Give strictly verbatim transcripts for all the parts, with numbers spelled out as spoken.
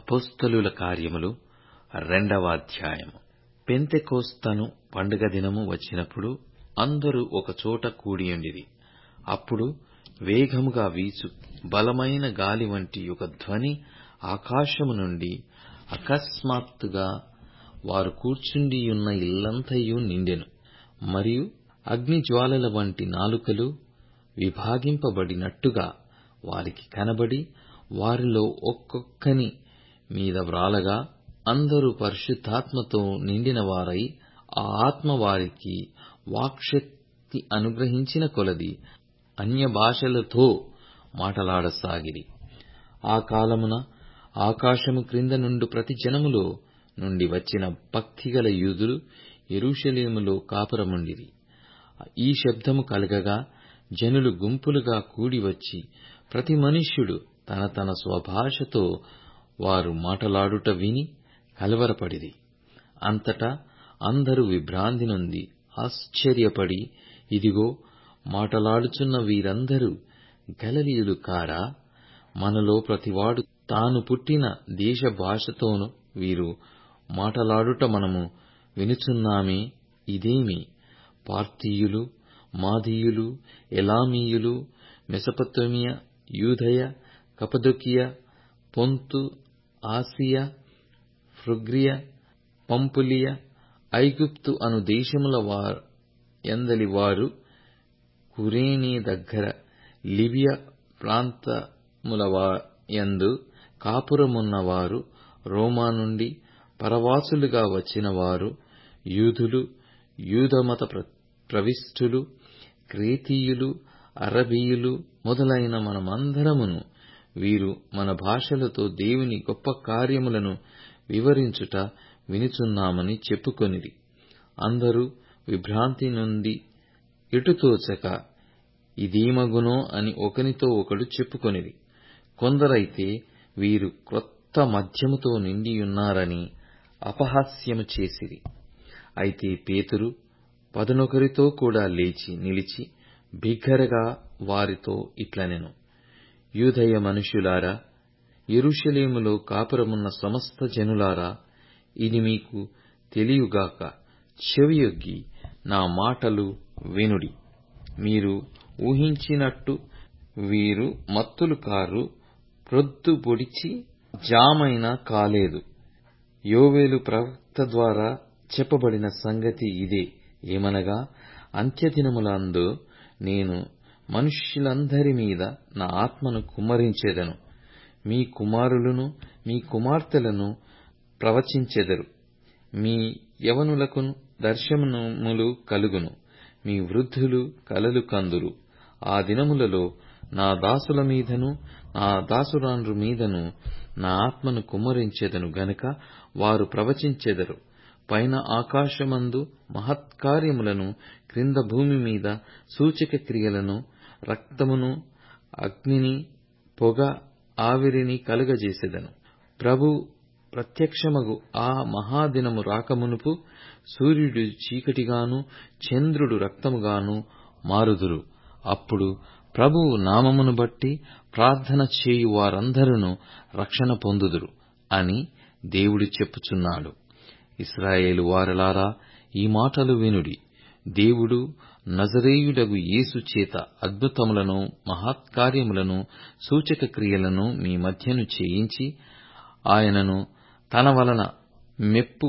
అపోస్తలుల కార్యములు రెండవ అధ్యాయము. పెంతెకొస్తను పండుగ దినము వచ్చినప్పుడు అందరూ ఒకచోట కూడియుండిరి. అప్పుడు వేగముగా వీచు బలమైన గాలి వంటి ఒక ధ్వని ఆకాశము నుండి అకస్మాత్తుగా వారు కూర్చుండియున్న ఇల్లంతయు నిండెను. మరియు అగ్నిజ్వాలల వంటి నాలుకలు విభాగింపబడినట్టుగా వారికి కనబడి వారిలో ఒక్కొక్కని మీద వ్రాలగా, అందరూ పరిశుద్ధాత్మతో నిండినవారై ఆ ఆత్మ వారికి వాక్శక్తి అనుగ్రహించిన కొలది అన్యభాషలతో మాటలాడసాగిరి. ఆ కాలమున ఆకాశము క్రింద నుండు ప్రతి జనములో నుండి వచ్చిన భక్తిగల యూదులు యెరూషలేములో కాపురముండిరి. ఈ శబ్దము కలగగా జనులు గుంపులుగా కూడివచ్చి ప్రతి మనుష్యుడు తన తన స్వభాషతో వారు మాటలాడుట విని కలవరపడిరి. అంతటా అందరూ విభ్రాంతి నొంది ఆశ్చర్యపడి, ఇదిగో, మాటలాడుచున్న వీరందరూ గలిలయులు కారా? మనలో ప్రతివాడు తాను పుట్టిన దేశ భాషతోను వీరు మాటలాడుట మనము వినుచున్నామే. ఇదేమి? పార్థీయులు, మాదీయులు, ఎలామీయులు, మెసొపొతామియా, యూదయ, కప్పదొకియ, పొంతు, ఆసియా, ఫ్రుగ్రియ, పంఫులియ, ఐగుప్తు అను దేశముల యందలి వారు, కురేనే దగ్గర లిబియ ప్రాంతముల యందు కాపురమున్నవారు, రోమా నుండి పరవాసులుగా వచ్చిన వారు, యూదులు, యూదమత ప్రవిష్టులు, క్రేతీయులు, అరబీయులు మొదలైన మనమందరమును వీరు మన భాషలతో దేవుని గొప్ప కార్యములను వివరించుట వినుచున్నామని చెప్పుకొనిరి. అందరూ విభ్రాంతి నొంది ఎటుతోచక ఇదేమగునో అని ఒకనితో ఒకడు చెప్పుకొనిరి. కొందరైతే వీరు క్రొత్త మద్యముతో నిండియున్నారని అపహాస్యము చేసిరి. అయితే పేతురు పదునొకరితో కూడా లేచి నిలిచి బిగ్గరగా వారితో ఇట్లనెను: యూదయ మనుష్యులారా, యెరూషలేములో కాపురమున్న సమస్త జనులారా, ఇది మీకు తెలియుగాక. చెవియొగ్గి నా మాటలు వినుడి. మీరు ఊహించినట్టు వీరు మత్తులు కారు, ప్రొద్దు పొడిచి జామైనా కాలేదు. యోవేలు ప్రవక్త ద్వారా చెప్పబడిన సంగతి ఇదే. ఏమనగా, అంత్యదినములందు నేను మనుష్యులందరి మీద నా ఆత్మను కుమ్మరించెదను. మీ కుమారులను మీ కుమార్తెలను ప్రవచించెదరు. మీ యవనులకు దర్శనములు కలుగును. మీ వృద్ధులు కలలు కందురు. ఆ దినములలో నా దాసుల మీదను నా దాసురాండ్రు మీదను నా ఆత్మను కుమ్మరించెదను గనుక వారు ప్రవచించెదరు. పైన ఆకాశమందు మహత్కార్యములను, క్రింద భూమి మీద సూచక క్రియలను, రక్తమును, అగ్నిని, పొగ, ఆవిరిని కలుగజేసెదను. ప్రభు ప్రత్యక్షమగు ఆ మహాదినము రాకమునుపు సూర్యుడు చీకటిగాను చంద్రుడు రక్తముగాను మారుదురు. అప్పుడు ప్రభువు నామమును బట్టి ప్రార్థన చేయు వారందరూ రక్షణ పొందుదురు అని దేవుడు చెప్పుచున్నాడు. ఇశ్రాయేలు వారలారా, ఈ మాటలు వినుడి. దేవుడు నజరేయుడగు యేసు చేత అద్భుతములను, మహత్కార్యములను, సూచక క్రియలను మీ మధ్యను చేయించి ఆయనను తన వలన మెప్పు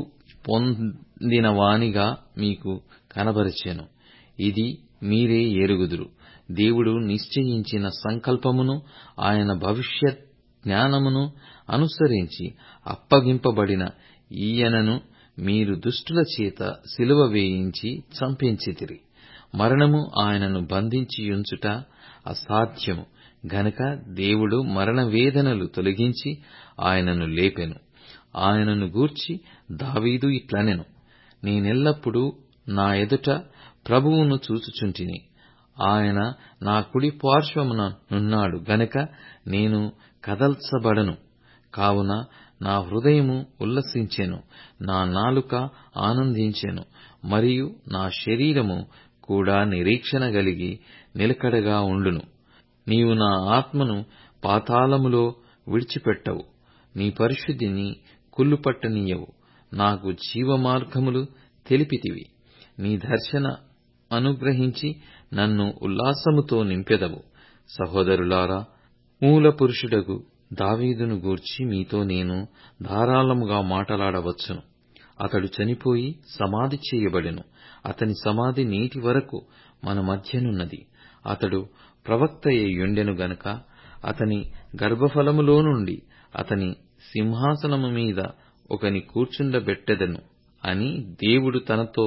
పొందినవానిగా మీకు కనబరచెను. ఇది మీరే ఎరుగుదురు. దేవుడు నిశ్చయించిన సంకల్పమును, ఆయన భవిష్యత్ జ్ఞానమును అనుసరించి అప్పగింపబడిన ఈయనను మీరు దుష్టుల చేత సిలువ వేయించి చంపించితిరి. మరణము ఆయనను బంధించియుంచుట అసాధ్యము గనుక దేవుడు మరణ వేదనలు తొలగించి ఆయనను లేపెను. ఆయనను గూర్చి దావీదు ఇట్లనెను: నేనెల్లప్పుడూ నా ఎదుట ప్రభువును చూచుచుంటిని. ఆయన నా కుడి పార్శ్వమున నున్నాడు గనుక నేను కదల్చబడను. కావున నా హృదయము ఉల్లసించెను, నా నాలుక ఆనందించెను, మరియు నా శరీరము కూడా నిరీక్షణ గలిగి నిలకడగా ఉండును. నీవు నా ఆత్మను పాతాళములో విడిచిపెట్టవు, నీ పరిశుద్ధిని కుళ్ళుపట్టనీయవు. నాకు జీవమార్గములు తెలిపితివి. నీ దర్శన అనుగ్రహించి నన్ను ఉల్లాసముతో నింపెదవు. సహోదరులారా, మూల పురుషుడగు దావీదును గూర్చి మీతో నేను ధారాళముగా మాటలాడవచ్చును. అతడు చనిపోయి సమాధి చేయబడెను. అతని సమాధి నేటి వరకు మన మధ్యనున్నది. అతడు ప్రవక్తయ్యుండెను గనుక అతని గర్భఫలములో నుండి అతని సింహాసనము మీద ఒకని కూర్చుండబెట్టెదను అని దేవుడు తనతో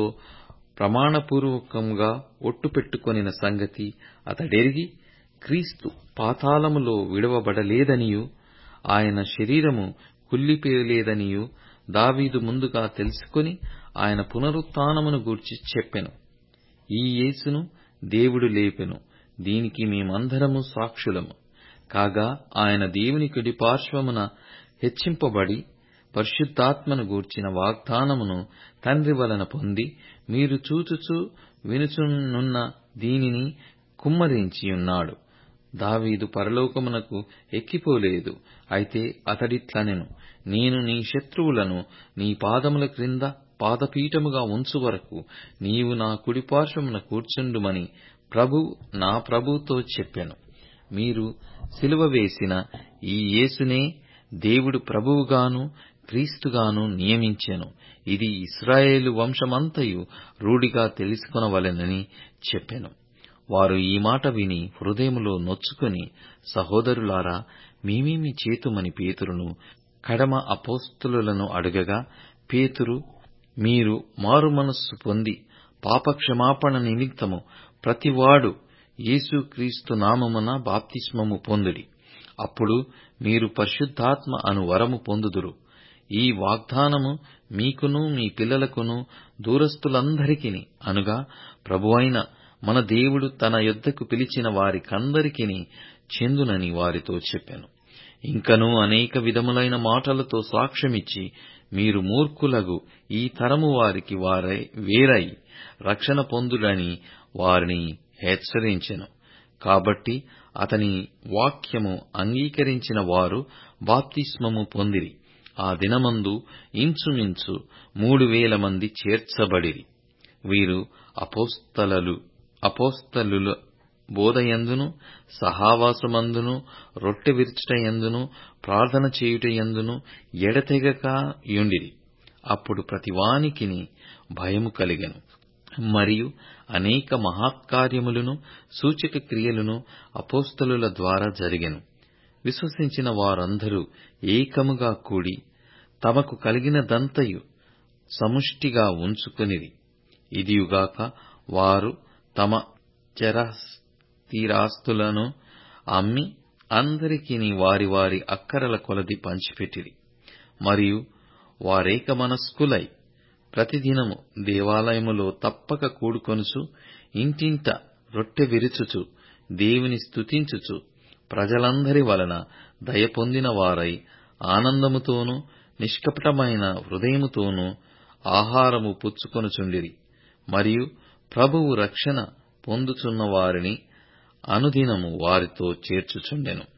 ప్రమాణపూర్వకముగా ఒట్టు పెట్టుకొనిన సంగతి అతడెరిగి, క్రీస్తు పాతాళములో విడువబడలేదనియూ ఆయన శరీరము కుళ్ళిపోలేదనియూ దావీదు ముందుగా తెలుసుకొని ఆయన పునరుత్థానమును గూర్చి చెప్పెను. ఈ యేసును దేవుడు లేపెను. దీనికి మేమందరము సాక్షులము. కాగా ఆయన దేవుని కుడి పార్శ్వమున హెచ్చింపబడి పరిశుద్ధాత్మను గూర్చిన వాగ్దానమును తండ్రి వలన పొంది, మీరు చూచుచూ వినుచునున్న దీనిని కుమ్మరించియున్నాడు. దావీదు పరలోకమునకు ఎక్కిపోలేదు. అయితే అతడిట్లనెను, నేను నీ శత్రువులను నీ పాదముల క్రింద పాదపీఠముగా ఉంచు వరకు నీవు నా కుడిపార్శ్వమున కూర్చుండుమని ప్రభువు నా ప్రభువుతో చెప్పెను. మీరు సిలువ వేసిన ఈ యేసునే దేవుడు ప్రభువుగాను క్రీస్తుగాను నియమించెను. ఇది ఇశ్రాయేలు వంశమంతయు రూఢిగా తెలుసుకొనవలెనని చెప్పెను. వారు ఈ మాట విని హృదయములో నొచ్చుకొని, సహోదరులారా, మేమేమి చేతుమని పేతురును కడమ అపోస్తలులను అడుగగా, పేతురు, మీరు మారుమనస్సు పొంది పాపక్షమాపణ నిమిత్తము ప్రతివాడు యేసుక్రీస్తు నామమున బాప్తిస్మము పొందుడి. అప్పుడు మీరు పరిశుద్ధాత్మ అను వరము పొందుదురు. ఈ వాగ్దానము మీకును మీ పిల్లలకును దూరస్తులందరికిని, అనుగా ప్రభువైన మన దేవుడు తన యొద్దకు పిలిచిన వారికందరికిని చెందునని వారితో చెప్పెను. ఇంకనూ అనేక విధములైన మాటలతో సాక్ష్యమిచ్చి, మీరు మూర్ఖులగు ఈ తరము వారికి వారై వేరై రక్షణ పొందుడని వారిని హెచ్చరించెను. కాబట్టి అతని వాక్యము అంగీకరించిన వారు బాప్తిస్మము పొందిరి. ఆ దినమందు ఇంచుమించు మూడు వేల మంది చేర్చబడిరి. వీరు అపోస్తలులు అపోస్తలుల బోధయందును, సహవాసమందును, రొట్టె విరుచుటయందును, ప్రార్థన చేయుటయందును ఎడతెగక యుండిరి. అప్పుడు ప్రతివానికిని భయము కలిగెను. మరియు అనేక మహత్కార్యములను సూచక క్రియలను అపోస్తలుల ద్వారా జరిగెను. విశ్వసించిన వారందరూ ఏకముగా కూడి తమకు కలిగినదంతయు సముష్టిగా ఉంచుకొనిరి. ఇదియుగాక వారు తమ చరస్థిరాస్తులను అమ్మి అందరికిని వారి వారి అక్కరల కొలది పంచిపెట్టిరి. మరియు వారేక మనస్కులై ప్రతిదినము దేవాలయములో తప్పక కూడుకొనుచు, ఇంటింట రొట్టె విరుచుచు, దేవుని స్తుతించుచు, ప్రజలందరి వలన దయ పొందిన వారై ఆనందముతోనూ నిష్కపటమైన హృదయముతోనూ ఆహారము పుచ్చుకొనుచుండిరి. మరియు ప్రభువు రక్షణ పొందుచున్న వారిని అనుదినము వారితో చేర్చుచుండెను.